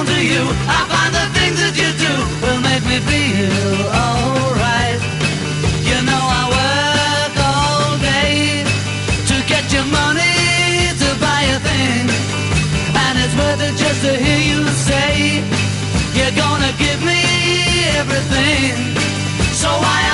belong to you. I find the things that you do will make me feel alright. You know I work all day to get your money to buy a thing, and it's worth it just to hear you say you're gonna give me everything. So why